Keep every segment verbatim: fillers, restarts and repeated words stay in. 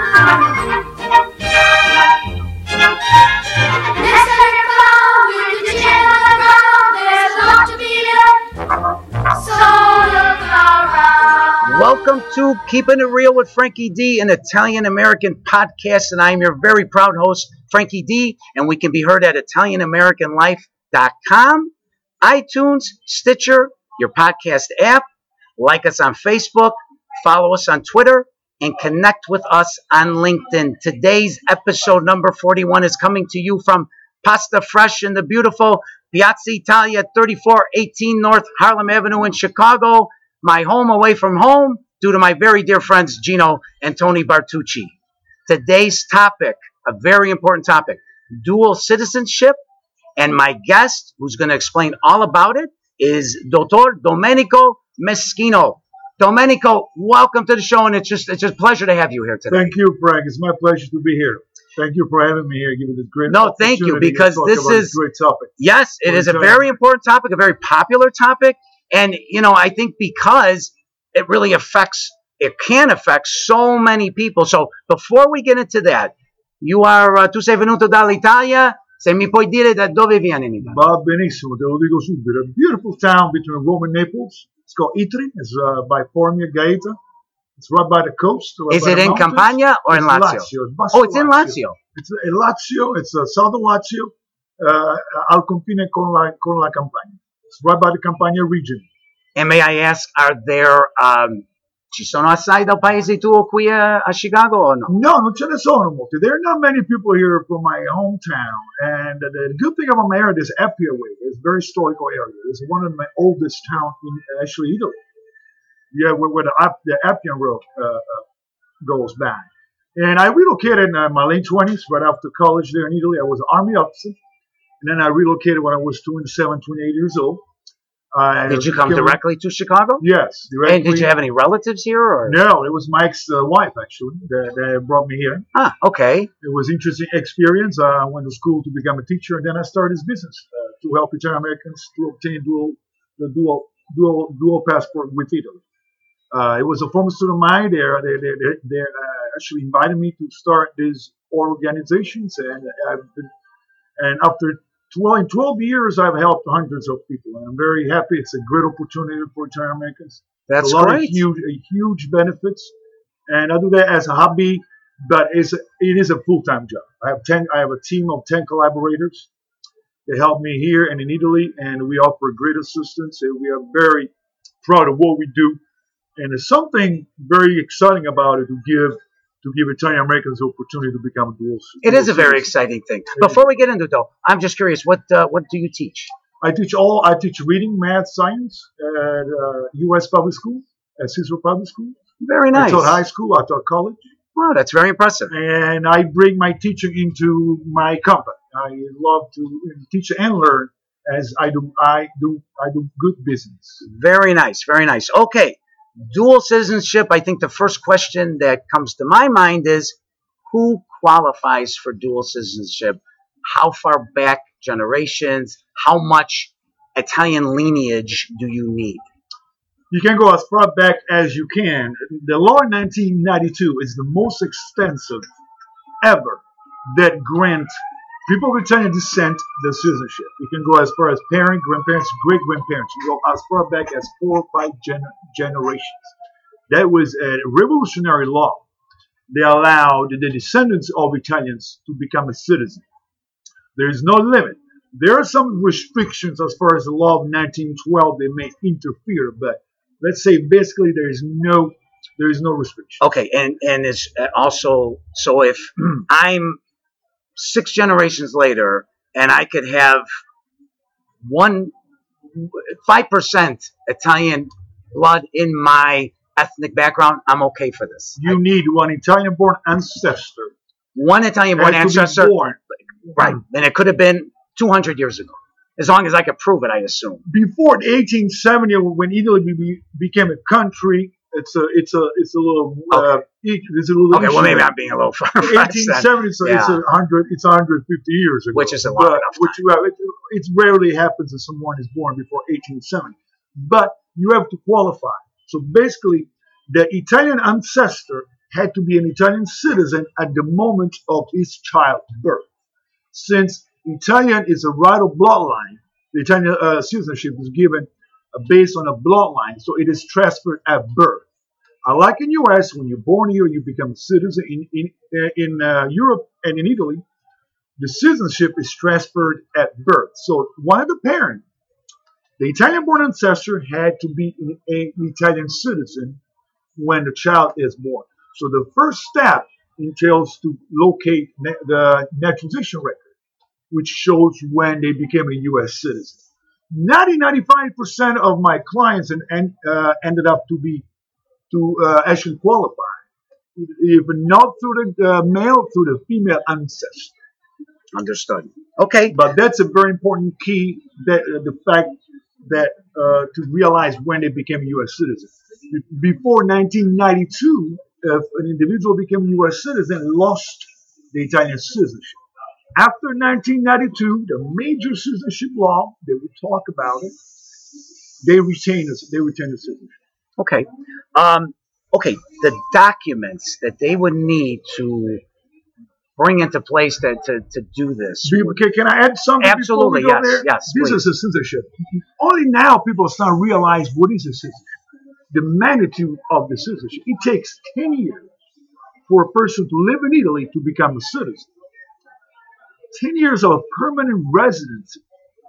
Welcome to Keeping It Real with Frankie D, an Italian-American podcast, and I'm your very proud host, Frankie D, and we can be heard at Italian American Life dot com, iTunes, Stitcher, your podcast app. Like us on Facebook, follow us on Twitter, and connect with us on LinkedIn. Today's episode number forty-one is coming to you from Pasta Fresh in the beautiful Piazza Italia, thirty-four eighteen North Harlem Avenue in Chicago. My home away from home, due to my very dear friends Gino and Tony Bartucci. Today's topic, a very important topic, dual citizenship, and my guest, who's going to explain all about it, is Doctor Domenico Meschino. Domenico, welcome to the show, and it's just it's just a pleasure to have you here today. Thank you, Frank. It's my pleasure to be here. Thank you for having me here, giving this great No, thank you, because this is this great topic. Yes, it is a very important topic, a very popular topic. And, you know, I think because it really affects, it can affect so many people. So before we get into that, you are, uh, tu sei venuto dall'Italia, se mi puoi dire da dove vieni in Italia? Va benissimo, te lo dico subito. A beautiful town between Rome and Naples. It's called Itri. It's uh, by Formia Gaeta. It's right by the coast. Right is it in mountains. Campania or it's in Lazio? Lazio. Oh, it's in Lazio. It's in Lazio. It's uh, southern Lazio, uh, al confine con la, con la Campania. It's right by the Campania region. And may I ask, are there, um, ci sono assai dal paese tuo qui a, a Chicago or no? No, non ce ne sono molti. There are not many people here from my hometown. And the, the good thing about my area is Appia Way. It's a very historical area. It's one of my oldest towns in actually Italy. Yeah, where, where the, the Appian Road uh, uh, goes back. And I relocated in uh, my late twenties, right after college there in Italy. I was an army officer. And then I relocated when I was twenty-seven, twenty-eight years old. Uh, did you come directly to Chicago? Yes. Directly. And did you have any relatives here? Or? No, it was my ex-wife, actually, that, that brought me here. Ah, okay. It was an interesting experience. Uh, I went to school to become a teacher, and then I started this business uh, to help Italian Americans to obtain dual, the dual, dual, dual passport with Italy. Uh, it was a former student of mine. They, they, they, they uh, actually invited me to start these organizations, and I've been, and after twelve, in twelve years, I've helped hundreds of people, and I'm very happy. It's a great opportunity for Italian Americans. That's a lot great. Of huge, huge benefits, and I do that as a hobby, but it's a, it is a full-time job. I have ten. I have a team of ten collaborators. They help me here and in Italy, and we offer great assistance. And we are very proud of what we do. And there's something very exciting about it to give to give Italian Americans the opportunity to become a dual citizen. It is a very exciting thing. Before we get into it, though, I'm just curious, what uh, what do you teach? I teach all. I teach reading, math, science at uh, U S Public School, at Cicero Public School. Very nice. I taught high school. I taught college. Wow, that's very impressive. And I bring my teaching into my company. I love to teach and learn as I do. I do. I do good business. Very nice. Very nice. Okay. Dual citizenship, I think the first question that comes to my mind is, who qualifies for dual citizenship? How far back generations? How much Italian lineage do you need? You can go as far back as you can. The law in nineteen ninety-two is the most extensive ever that grant people of Italian descent the citizenship. You can go as far as parent, grandparents, great-grandparents. You go as far back as four or five gen- generations. That was a revolutionary law. They allowed the descendants of Italians to become a citizen. There is no limit. There are some restrictions as far as the law of nineteen twelve. They may interfere, but let's say basically there is no there is no restriction. Okay, and and it's also, so if I'm six generations later, and I could have one, five percent Italian blood in my ethnic background, I'm okay for this. You I, need one Italian-born ancestor. One Italian-born ancestor. Born. Right. And it could have been two hundred years ago. As long as I could prove it, I assume. Before eighteen seventy, when Italy be, became a country, it's a, it's a, it's a little, okay. uh, it's a little. Okay, well maybe I'm being a little far. eighteen seventy, so yeah. it's a hundred, it's one hundred fifty years ago, which is a long enough time. Which you have, it, it rarely happens that someone is born before eighteen seventy, but you have to qualify. So basically, the Italian ancestor had to be an Italian citizen at the moment of his child's birth. Since Italian is a right of bloodline, the Italian uh, citizenship is given uh, based on a bloodline, so it is transferred at birth. Unlike in U S, when you're born here, you become a citizen. In in uh, in uh, Europe and in Italy, the citizenship is transferred at birth. So one of the parents, the Italian-born ancestor, had to be an, an Italian citizen when the child is born. So the first step entails to locate na- the naturalization record, which shows when they became a U S citizen. ninety to ninety-five percent of my clients and, and uh, ended up to be to uh, actually qualify, if not through the uh, male, through the female ancestor. Understood. Okay. But that's a very important key, that uh, the fact that uh, to realize when they became a U S citizen. Be- Before nineteen ninety-two, if an individual became a U S citizen, lost the Italian citizenship. After nineteen ninety-two, the major citizenship law, they would talk about it, they retain us, they retain the citizenship. Okay. Um, okay. The documents that they would need to bring into place to, to, to do this. Be- Can, can I add something Absolutely, before we go yes, there? yes, This please. is a citizenship. Only now people are starting to realize what is a citizenship. The magnitude of the citizenship. It takes ten years for a person to live in Italy to become a citizen. ten years of permanent residency.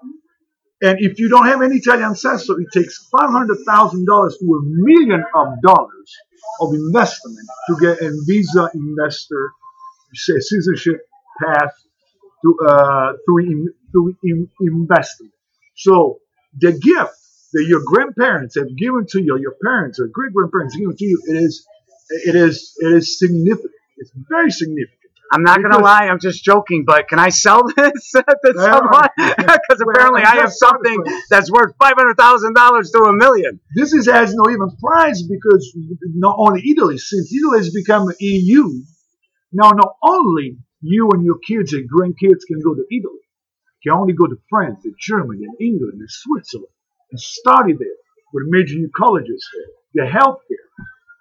And if you don't have any Italian ancestor, it takes five hundred thousand dollars to a million of dollars of investment to get a visa investor say, citizenship path to uh, through, in, through in, investment. So the gift that your grandparents have given to you, your parents or great grandparents have given to you, it is it is it is significant. It's very significant. I'm not going to Because- lie, I'm just joking, but can I sell this to Yeah. someone? Because apparently Well, I have just sell it something first. that's worth five hundred thousand dollars to a million. This is has no even price because not only Italy, since Italy has become E U, now not only you and your kids and grandkids can go to Italy, you can only go to France and Germany and England and Switzerland and study there with major new colleges there. The healthcare,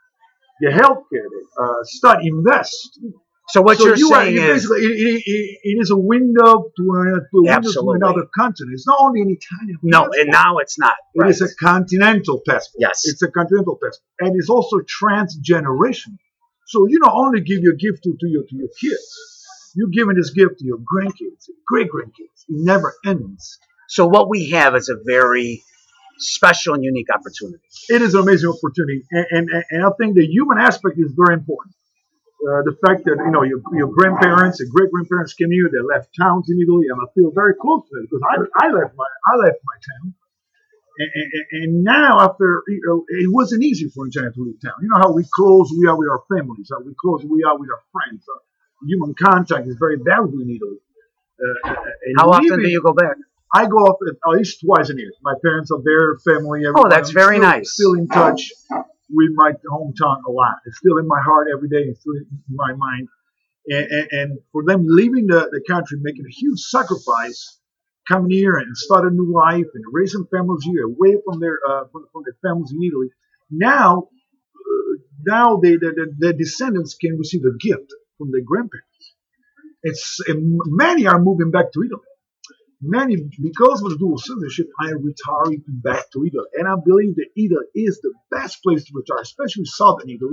the healthcare there, uh, study, invest. So what so you're you are, saying you is, basically, it, it, it, it is a window to, a, to, a window to Absolutely. another continent. It's not only an Italian no, passport. and now it's not. It Right. is a continental passport. Yes. It's a continental passport. And it's also transgenerational. So you not only give your gift to, to, your, to your kids, you're giving this gift to your grandkids, great grandkids. It never ends. So what we have is a very special and unique opportunity. It is an amazing opportunity. And, and, and I think the human aspect is very important. Uh, the fact that you know your, your grandparents and great grandparents came here, they left towns in Italy, and I feel very close to them because I, I left my I left my town, and, and, and now after you know, it wasn't easy for China to leave town. You know how we close we are with our families, how we close we are with our friends. Uh, human contact is very valuable in Italy. Uh, and How often leaving- do you go back? I go up at, at least twice a year. My parents are there, family. Oh, Everyone. that's I'm very still, nice. Still in touch with my hometown a lot. It's still in my heart every day. It's still in my mind. And, and, and for them leaving the, the country, making a huge sacrifice, coming here and start a new life and raising families here, away from their uh, from, from their families in Italy. Now, uh, now they, the, the, the descendants can receive a gift from their grandparents. It's and many are moving back to Italy. Many, because of the dual citizenship, I am retiring back to Italy. And I believe that Italy is the best place to retire, especially southern Italy,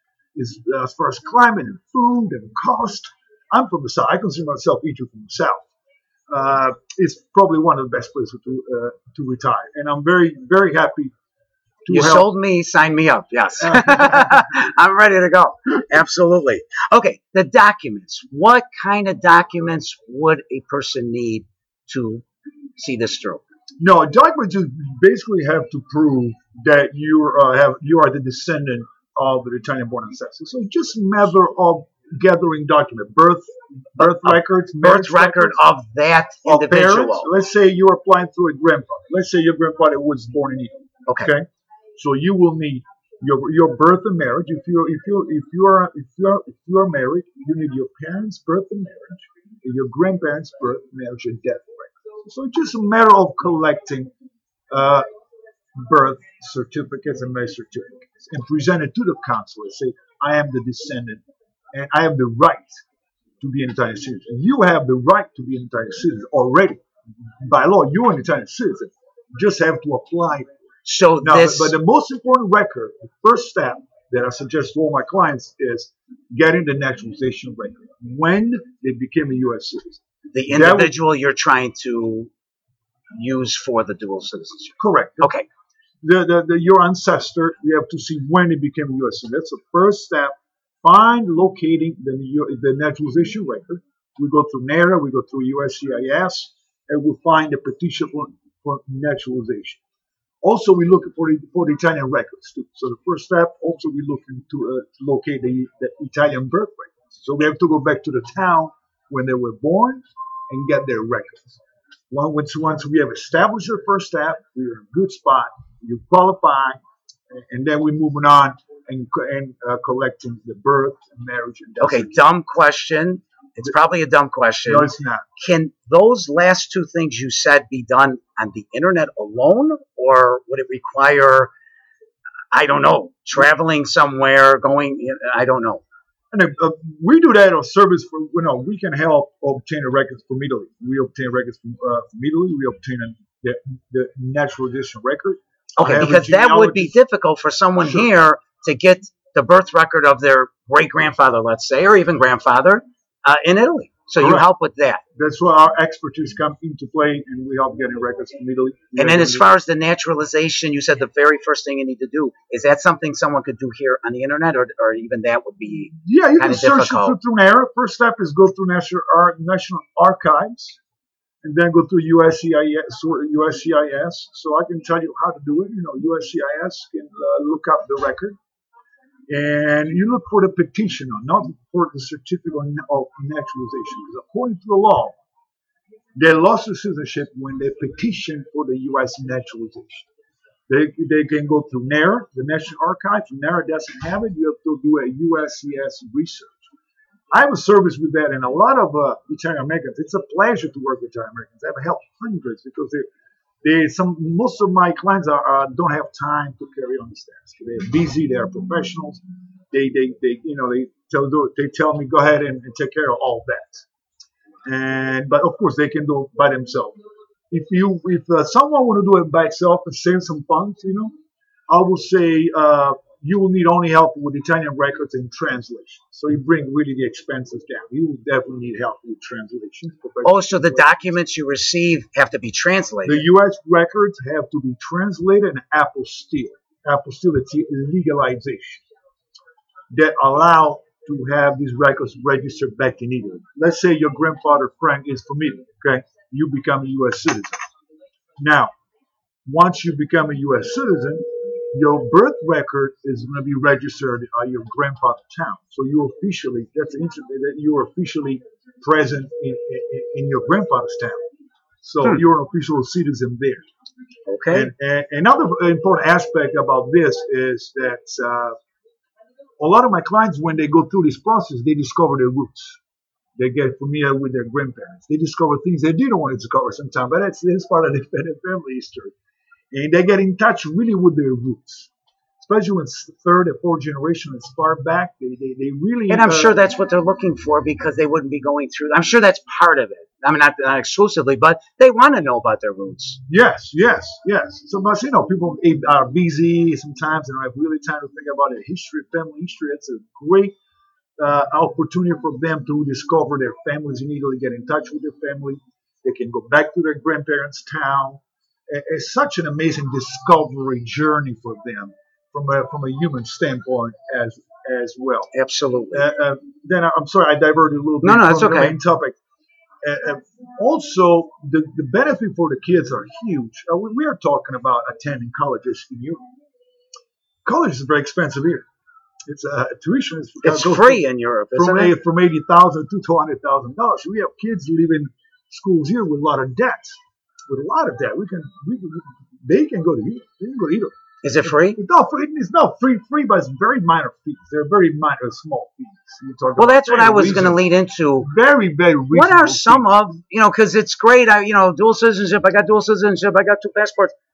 is, uh, as far as climate and food and cost. I'm from the south. I consider myself Egypt from the south. Uh, it's probably one of the best places to uh, to retire. And I'm very, very happy to You help. sold me, sign me up. Yes. I'm ready to go. Absolutely. Okay. The documents. What kind of documents would a person need to see this through? No, documents just basically have to prove that you uh, have you are the descendant of the Italian-born ancestor. So just a matter of gathering document, birth, birth A- a records, Birth marriage record records of that of parents. individual. Let's say you're applying through a grandfather. Let's say your grandfather was born in Italy. Okay. Okay, so you will need your your birth and marriage. If you if you if you are if you are if you are married, you need your parents' birth and marriage, and your grandparents' birth, marriage, and death records. So it's just a matter of collecting uh, birth certificates and marriage certificates and present it to the consulate. Say, I am the descendant, and I have the right to be an Italian citizen. You have the right to be an Italian citizen already. By law, you're an Italian citizen. You just have to apply. So now, this, but, but the most important record, the first step that I suggest to all my clients is getting the naturalization record when they became a U S citizen. The individual would, you're trying to use for the dual citizenship. Correct. Okay. The, the, the your ancestor, we have to see when they became a U S citizen. That's the first step. Find locating the the naturalization record. We go through NARA, we go through U S C I S, and we find the petition for, for naturalization. Also, we look for the, for the Italian records too. So the first step, also we look into uh, to locate the, the Italian birth records. So we have to go back to the town when they were born and get their records. Once once we have established the first step, we're in a good spot. You qualify, and then we're moving on and and uh, collecting the birth, and marriage, and death. Okay, dumb question. It's probably a dumb question. No, it's not. Can those last two things you said be done on the internet alone, or would it require, I don't know, traveling somewhere, going, I don't know. And uh, we do that on service for, you know, we can help obtain the records from Italy. We obtain records from, uh, from Italy. We obtain a, the, the naturalization record. Okay, because that would be difficult for someone sure. here to get the birth record of their great-grandfather, let's say, or even grandfather uh, in Italy. So Correct. You help with that. That's where our expertise comes into play, and we help getting records from Italy. And then as far as the naturalization, you said the very first thing you need to do, is that something someone could do here on the internet, or, or even that would be Yeah, you can search difficult? it through NARA. First step is go through National, Ar- National Archives, and then go through U S C I S. U S C I S. So I can tell you how to do it. You know, U S C I S can uh, look up the record. And you look for the petition, not for the certificate of naturalization. Because according to the law, they lost their citizenship when they petition for the U S naturalization. They they can go through NARA, the National Archives. If NARA doesn't have it, you have to do a U S C S research. I have a service with that, and a lot of uh, Italian Americans. It's a pleasure to work with Italian Americans. I've helped hundreds because they They, some most of my clients are, uh, don't have time to carry on this task. They're busy. They are professionals. They, they, they, you know, they tell they tell me go ahead and, and take care of all that. And but of course they can do it by themselves. If you if uh, someone want to do it by itself and save some funds, you know, I will say uh, you will need only help with Italian records and translation. So you bring really the expenses down. You will definitely need help with translation. Oh, so the documents you receive have to be translated. The U S records have to be translated in apostille. Apostille is legalization that allow to have these records registered back in Italy. Let's say your grandfather Frank is from Italy. Okay, you become a U S citizen. Now, once you become a U S citizen, your birth record is going to be registered at your grandfather's town. So you officially, that's interesting, that you are officially present in, in, in your grandfather's town. So hmm. you're an official citizen there. Okay. And, and another important aspect about this is that uh, a lot of my clients, when they go through this process, they discover their roots. They get familiar with their grandparents. They discover things they didn't want to discover sometimes, but that's, that's part of the family history. And they get in touch really with their roots, especially when third and fourth generation is far back. They, they, they really. And I'm uh, sure that's what they're looking for because they wouldn't be going through. I'm sure that's part of it. I mean, not, not exclusively, but they want to know about their roots. Yes, yes, yes. So, but you know, people are busy sometimes and don't have really time to think about their history, family history. It's a great uh, opportunity for them to discover their families in Italy, get in touch with their family. They can go back to their grandparents' town. It's such an amazing discovery journey for them from a from a human standpoint as as well. Absolutely. Uh, uh, then I'm sorry I diverted a little bit no, no, from it's the okay. main topic. Uh, uh, also, the, the benefit for the kids are huge. Uh, we, we are talking about attending colleges in Europe. College is very expensive here. It's uh, tuition is it's free in Europe, isn't from it? A, from eighty thousand to two hundred thousand dollars. We have kids leaving schools here with a lot of debt. With a lot of debt, we can, we can, they can go to Europe. They can go to Europe. Is it free? It's not free. It's not free, free, but it's very minor fees. They're very minor, small fees. You're talking well, about that's what I was going to lead into. Very, very reasonable. What are some fees. of, you know, because it's great. I, you know, dual citizenship. I got dual citizenship. I got two passports.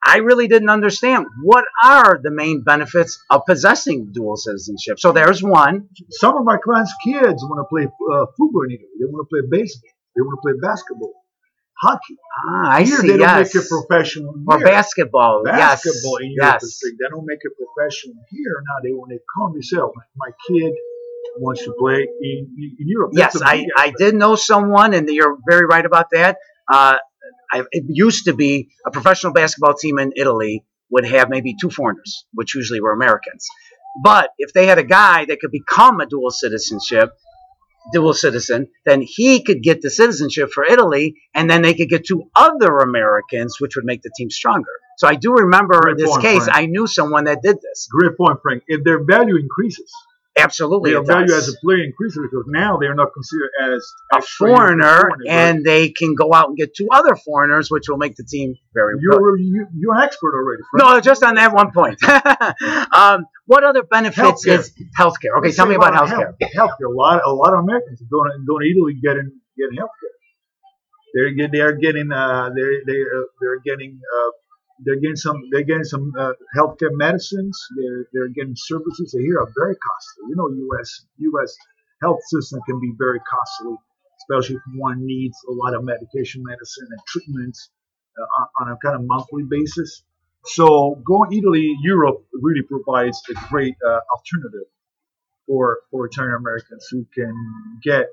I really didn't understand what are the main benefits of possessing dual citizenship. So there's one. Some of my clients' kids want to play uh, football in Italy. They want to play baseball. They want to play basketball, hockey. Ah, I Here see. they don't Yes. make it professional. Or Here. basketball. Basketball yes. in Europe yes. is big. They don't make it professional here. Now they when they come, they say, oh, my, my kid wants to play in, in Europe. That's Yes, I, I did know someone, and you're very right about that. Uh, I, it used to be a professional basketball team in Italy would have maybe two foreigners, which usually were Americans. But if they had a guy that could become a dual citizenship, dual citizen, then he could get the citizenship for Italy, and then they could get two other Americans, which would make the team stronger. So I do remember Great this point, case. Frank. I knew someone that did this. Great point, Frank. If their value increases, Absolutely, their it value does. as a player increases because now they're not considered as A extra foreigner, foreigners, and right? they can go out and get two other foreigners, which will make the team very good. You're, you, you're an expert already, Frank. No, just on that one point. um, what other benefits Healthcare. is healthcare? Okay, Let's tell say me about health- healthcare. Healthcare. A lot, a lot of Americans are going to, going to Italy getting getting healthcare. They're get, they are getting uh, they they uh, they're getting uh, they're getting some they're getting some uh, healthcare medicines. They're they're getting services that here are very costly. You know, U S U S health system can be very costly, especially if one needs a lot of medication, medicine, and treatments uh, on a kind of monthly basis. So going Italy, Europe really provides a great uh, alternative for for Italian Americans who can get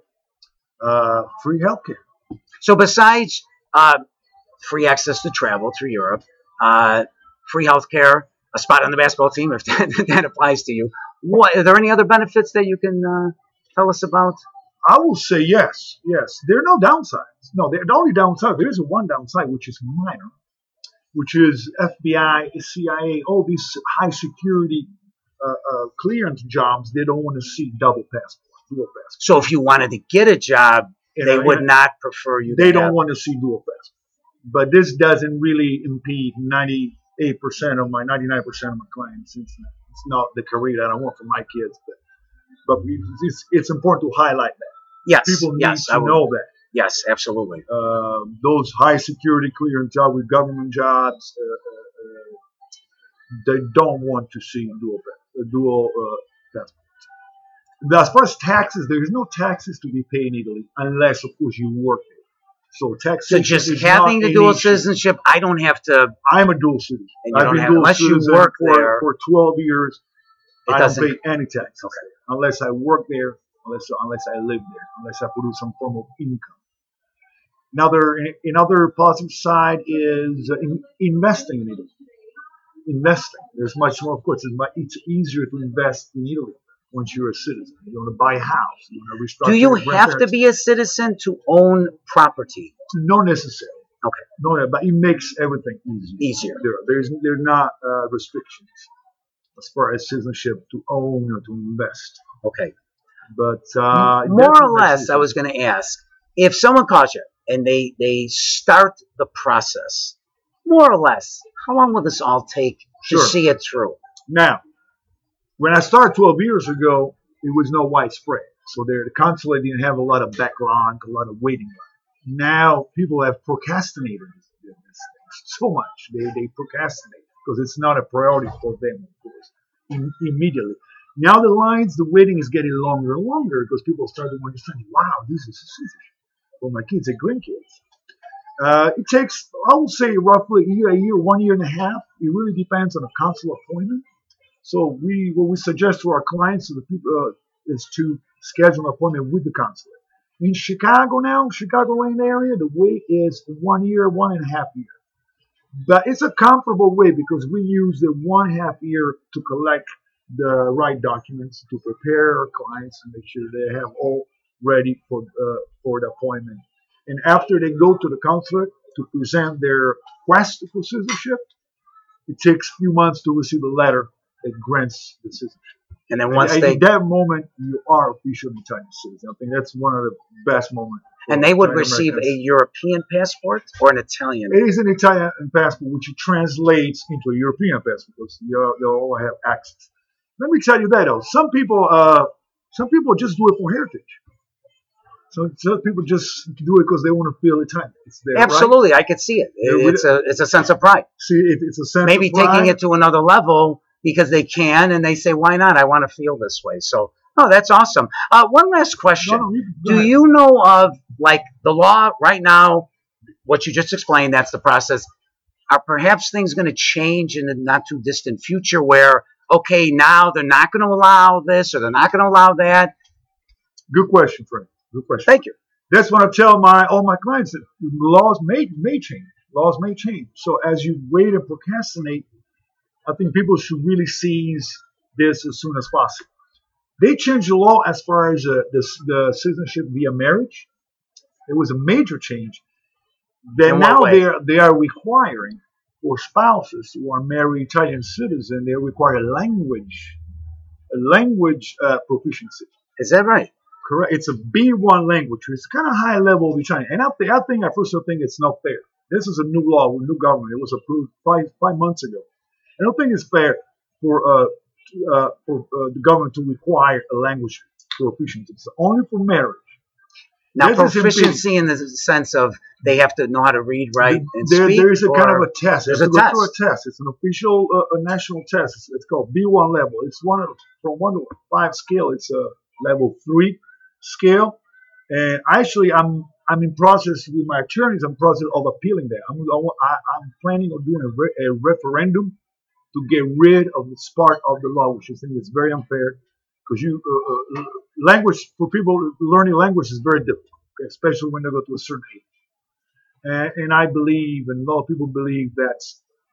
uh, free healthcare. So besides uh, free access to travel through Europe, uh, free healthcare, a spot on the basketball team, if that, that applies to you, what are there any other benefits that you can uh, tell us about? I will say yes, yes. There are no downsides. No, the only downside, there is one downside, which is minor, which is F B I, C I A, all these high security uh, uh, clearance jobs. They don't want to see double passport, dual passport. So if you wanted to get a job, And they I- would not prefer you. They to don't have, want to see dual passport. But this doesn't really impede ninety-eight percent of my, ninety-nine percent of my clients. It's, it's not the career that I want for my kids, but but it's, it's important to highlight that. Yes, People need yes, I to would- know that. Yes, absolutely. Uh, those high security clearance jobs with government jobs, uh, uh, uh, they don't want to see dual pa- dual uh, passports. As far as taxes, there is no taxes to be paid in Italy unless, of course, you work there. So So taxation just is having not the an dual issue. citizenship, I don't have to. I'm a dual citizen. And you I've don't been have- dual unless you citizen work for, there. for twelve years. It I don't doesn't. pay any taxes there, unless I work there, unless unless I live there, unless I produce some form of income. Another another positive side is uh, in, investing in Italy. Investing. There's much more, of course. It's, much, it's easier to invest in Italy once you're a citizen. You want to buy a house. You want to restructure. Do you your have to grandparents' be a citizen to own property? Not necessarily. Okay. No, but it makes everything easier. Easier. There, there's there's not uh, restrictions as far as citizenship to own or to invest. Okay. But uh, More or definitely less, makes I was going to ask, if someone calls you and they, they start the process, more or less, how long will this all take to Sure. see it through? Now, when I started twelve years ago, it was no widespread. So there, the consulate didn't have a lot of backlog, a lot of waiting line. Now people have procrastinated this, this so much. They, they procrastinate because it's not a priority for them, of course, im- immediately. Now the lines, the waiting is getting longer and longer because people start to understand, wow, this is a citizenship for my kids and grandkids. Uh, it takes, I would say, roughly a year, a year, one year and a half. It really depends on a consular appointment. So we, what we suggest to our clients, to the people, uh, is to schedule an appointment with the consulate. In Chicago now, Chicagoland area, the wait is one year, one and a half year. But it's a comfortable way because we use the one half year to collect the right documents, to prepare our clients and make sure they have all ready for uh, for the appointment. And after they go to the consulate to present their quest for citizenship, it takes a few months to receive a letter that grants the citizenship. And then once And they at that moment, you are officially Italian citizen. I think that's one of the best moments. for and they would Italian receive a Americans. European passport or an Italian. It is an Italian passport, which translates into a European passport. Because you they all have access. Let me tell you that though, some people, uh, some people just do it for heritage. So, so people just do it because they want to feel Italian. It's there, Absolutely, right? I could see it. Yeah, It's a it's a sense of pride. See, it, it's a sense Maybe of pride. taking it to another level because they can, and they say, "Why not? I want to feel this way." So, oh, that's awesome. Uh, one last question: No, no, you, Do ahead. you know of like the law right now? What you just explained, that's the process. Are perhaps things going to change in the not too distant future where, okay, now they're not going to allow this or they're not going to allow that? Good question, Frank. Good question. Thank you. That's what I tell my all my clients that laws may may change. Laws may change. So as you wait and procrastinate, I think people should really seize this as soon as possible. They changed the law as far as uh, the, the citizenship via marriage. It was a major change. Then In what now way? they are they are requiring for spouses who are married Italian citizens, they require language, a language uh, proficiency. Is that right? Correct. It's a B one language. It's kind of high level of Italian. And I think I think I first think it's not fair. This is a new law, a new government. It was approved five five months ago. I don't think it's fair for uh, uh for uh, the government to require a language proficiency. It's only for marriage. Now, This is proficiency in the sense of they have to know how to read, write, and there, speak? There is a or kind of a test. There's You a have to go test. through a test. It's an official uh, a national test. It's, it's called B one level. It's one of, from one to five scale. It's a level three scale. And actually, I'm I'm in process with my attorneys. I'm in process of appealing that. I'm I, I'm planning on doing a, re, a referendum to get rid of this part of the law, which I think is very unfair. Because you uh, uh, language for people learning language is very difficult, okay, especially when they go to a certain age. And, and I believe, and a lot of people believe that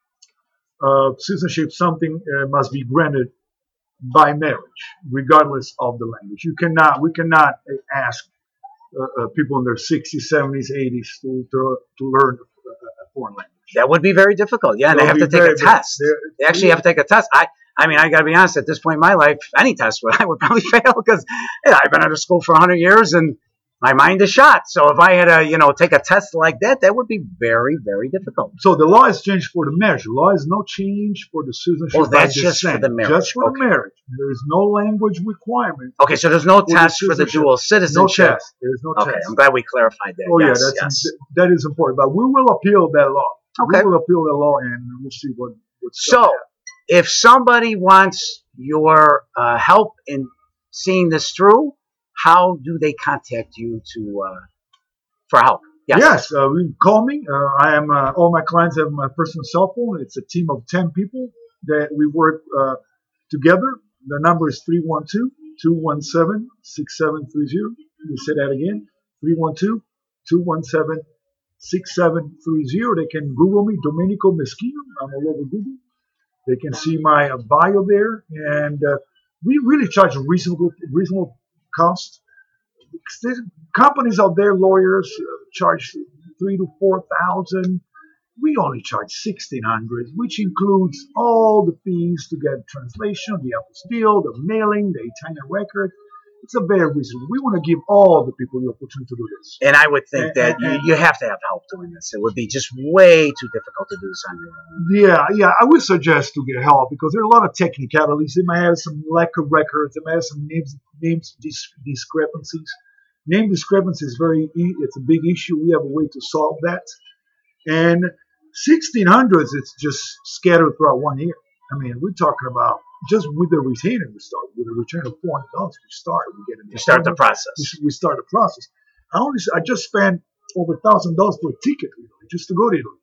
uh, citizenship something uh, must be granted by marriage, regardless of the language. You cannot, we cannot ask uh, uh, people in their sixties, seventies, eighties to to, to learn a, a foreign language. That would be very difficult. Yeah, and they That have would to be take a very, test. very- They actually have to take a test. I, I mean, I got to be honest. At this point in my life, any test would I would probably fail because yeah, I've been out of school for a hundred years and my mind is shot. So if I had to, you know, take a test like that, that would be very, very difficult. So the law has changed for the marriage. The law has no change for the citizenship. Oh, that's by just for descent. the marriage. Just for Okay. the marriage. There is no language requirement. Okay, so there's no the test for the citizenship. dual No citizenship. test. There is no Okay, test. I'm glad we clarified that. Oh yes, yeah, that's yes. that is important. But we will appeal that law. Okay. We will appeal that law, and we'll see what what's So, going to happen. if somebody wants your uh, help in seeing this through, how do they contact you to uh, for help? Yes. Yes, uh, you can call me. Uh, I am uh, all my clients have my personal cell phone. It's a team of ten people that we work uh, together. The number is three one two, two one seven, six seven three zero. Let me say that again. three one two, two one seven, six seven three zero. They can Google me, Domenico Meschino. I'm all over Google. They can see my uh, bio there, and uh, we really charge a reasonable, reasonable cost. Companies out there, lawyers uh, charge three to four thousand. We only charge sixteen hundred, which includes all the fees to get translation, the apostille, the mailing, the Italian record. It's a very reasonable. We want to give all the people the opportunity to do this. And I would think And- that and- you, and- you have to have help doing this. It would be just way too difficult to do this on your own. Yeah, yeah, I would suggest to get help because there are a lot of technicalities. They might have some lack of records. They might have some names, names dis- discrepancies. Name discrepancy is very, e- it's a big issue. We have a way to solve that. And sixteen hundreds, it's just scattered throughout one year. I mean, we're talking about just with the retainer, we start with a return of four hundred dollars. We start, we get an You start the process. we, we start the process. I only, I just spent over a thousand dollars for a ticket, really, just to go to Italy.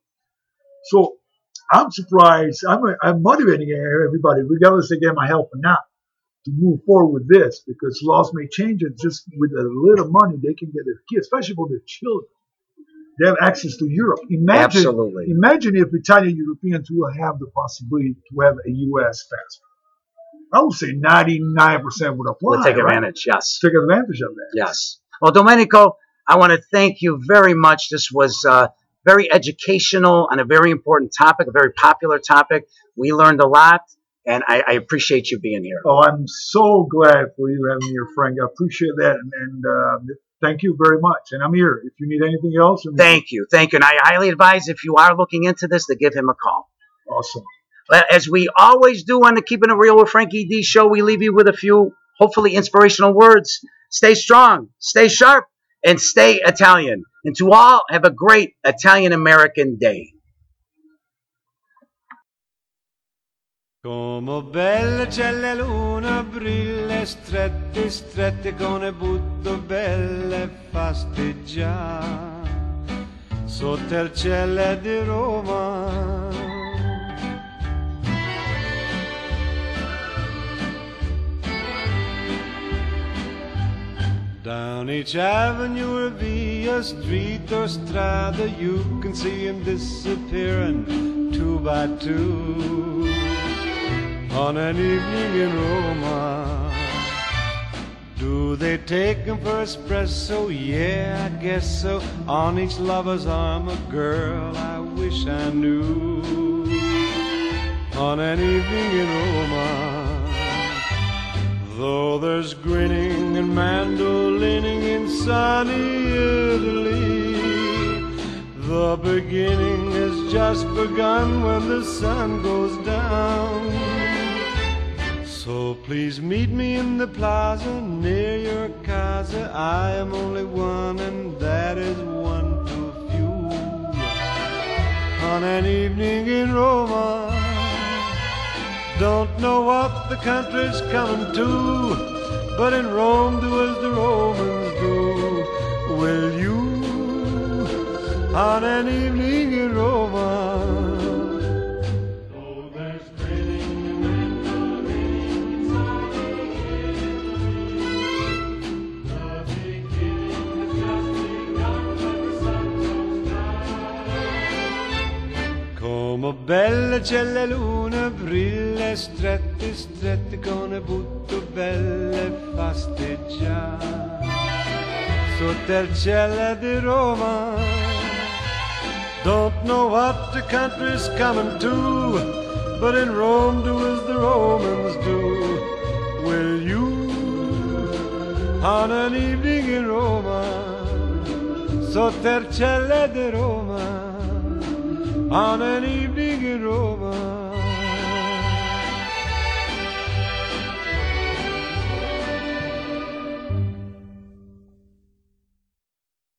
So I'm surprised. I'm, I'm motivating everybody, regardless they get my help or not, to move forward with this because laws may change and just with a little money they can get their kids, especially for their children. They have access to Europe. Imagine, Absolutely. imagine if Italian Europeans will have the possibility to have a U S passport. I would say ninety-nine percent would apply. We'll take right? advantage. Yes. Take advantage of that. Yes. Well, Domenico, I want to thank you very much. This was uh, very educational on a very important topic, a very popular topic. We learned a lot, and I, I appreciate you being here. Oh, I'm so glad for you having me here, Frank. I appreciate that, and, and uh, thank you very much. And I'm here if you need anything else. I mean, Thank you. Thank you. And I highly advise if you are looking into this to give him a call. Awesome. But as we always do on the Keeping It Real with Frankie D show, we leave you with a few hopefully inspirational words. Stay strong, stay sharp, and stay Italian. And to all, have a great Italian-American day. Come belle c'è la luna, brille strette, strette con le butto belle fasteggiare sotto il cielo di Roma. Down each avenue or via, street or strada, you can see him disappearing two by two on an evening in Roma. Do they take him for espresso? Yeah, I guess so. On each lover's arm a girl I wish I knew on an evening in Roma. Though there's grinning and mandolining in sunny Italy, the beginning has just begun when the sun goes down. So please meet me in the plaza near your casa. I am only one, and that is one too few. On an evening in Roma, don't know what the country's coming to, but in Rome do as the Romans do. Will you, on an evening in Roma? Oh, there's raining and mandolining, the beginning has just begun when the sun goes down. Come bella c'è la luna, brille strette, strette con le butto belle fasteggiare sotto il cielo di Roma. Don't know what the country's coming to, but in Rome do as the Romans do. Will you, on an evening in Roma, sotto il cielo di Roma, on an evening in Roma?